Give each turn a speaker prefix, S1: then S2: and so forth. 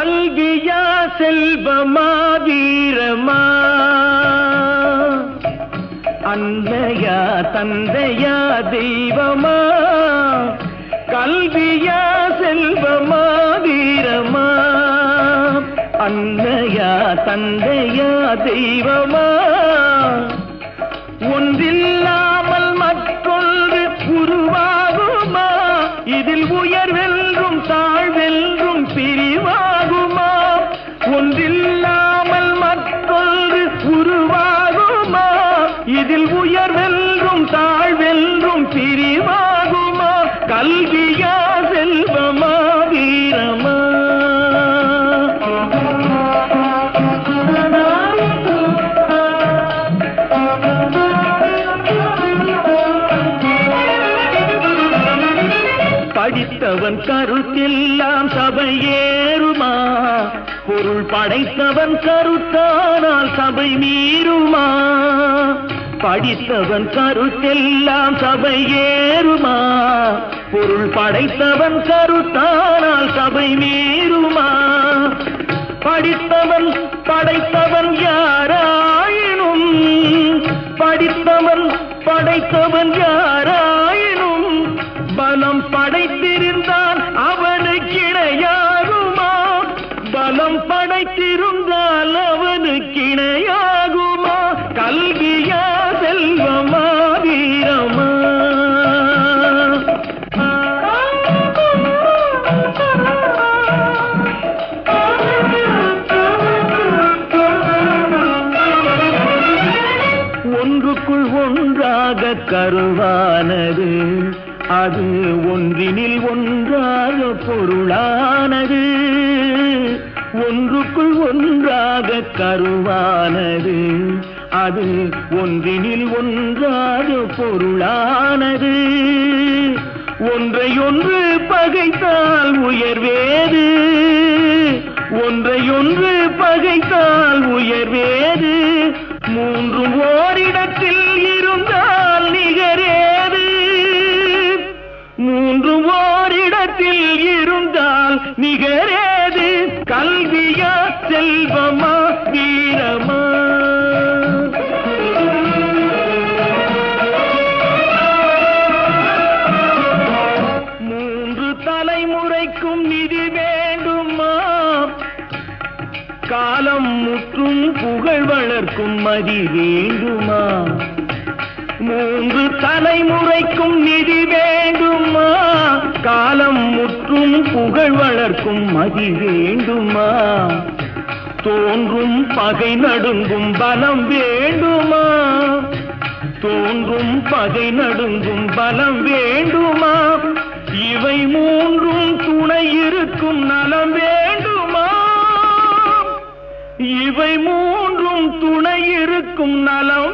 S1: கல்வியா செல்வமா வீரமா, அன்னையா தந்தையா தெய்வமா, கல்வியா செல்வமா வீரமா, அன்னையா தந்தையா தெய்வமா, ஒன்றில்லாமல் மற்றொன்று உருவாகுமா, இதில் உயர்வென்றும் தாழ்வென்றும் பிரிவாகுமா, ஒன்றில்லாமல் மற்றொன்று உருவாகுமா, இதில் உயர்வென்றும் தாழ்வென்றும் பிரிவாகுமா, கல்வியா செல்வமா வீரமா. படித்தவன் கருத்தெல்லாம் சபையேறுமா, பொருள் படைத்தவன் கருத்தானால் சபை மீறுமா, படித்தவன் கருத்தெல்லாம் சபையேறுமா, பொருள் படைத்தவன் கருத்தானால் சபை மீறுமா, படித்தவன் படைத்தவன் யாராயினும், படித்தவன் படைத்தவன் யாராயினும், பலம் படைத்திருந்தான் அவனுக்கு இணையாகுமா, பலம் படைத்திருந்தால் அவனுக்கு இணையாகுமா, கல்வியா செல்வமா வீரமா. ஒன்றுக்குள் ஒன்றாக கருவானது, அது ஒன்றினில் ஒன்றாக பொருளானது, ஒன்றுக்குள் ஒன்றாக கருவானது, அது ஒன்றினில் ஒன்றாக பொருளானது, ஒன்றையொன்று பகைத்தால் உயர்வேது, ஒன்றையொன்று பகைத்தால் உயர்வேது, மூன்றும் ஓரிடத்தில் இருந்தால் நிகரேது, மூன்றும் ஓரிடத்தில் இருந்தால் நிகரேது, கல்வியா செல்வமா வீரமா. மூன்று தலைமுறைக்கும் நிதி வேண்டுமா, காலம் முற்றும் புகழ் வளர்க்கும் மதி வேண்டுமா, மூன்று தலைமுறைக்கும் நிதி வேண்டுமா, காலம் முற்றும் புகழ் வளர்க்கும் மதி வேண்டுமா, தோன்றும் பகை நடுங்கும் பலம் வேண்டுமா, தோன்றும் பகை நடுங்கும் பலம் வேண்டுமா, இவை மூன்றும் துணை இருக்கும் நலம் வேண்டுமா, இவை மூன்றும் துணை இருக்கும் நலம்